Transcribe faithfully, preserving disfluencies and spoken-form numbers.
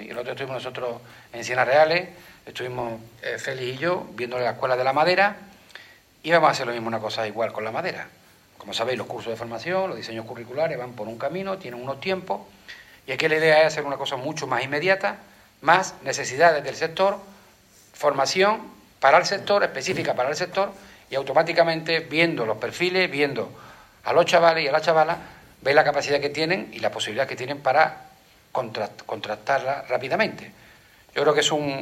Sí, el otro día estuvimos nosotros en Sienas Reales, estuvimos eh, Félix y yo viendo la Escuela de la Madera y vamos a hacer lo mismo, una cosa igual con la madera. Como sabéis, los cursos de formación, los diseños curriculares van por un camino, tienen unos tiempos, y aquí la idea es hacer una cosa mucho más inmediata, más necesidades del sector, formación para el sector, específica para el sector, y automáticamente viendo los perfiles, viendo a los chavales y a las chavalas, veis la capacidad que tienen y la posibilidad que tienen para contrastarla rápidamente. Yo creo que es un,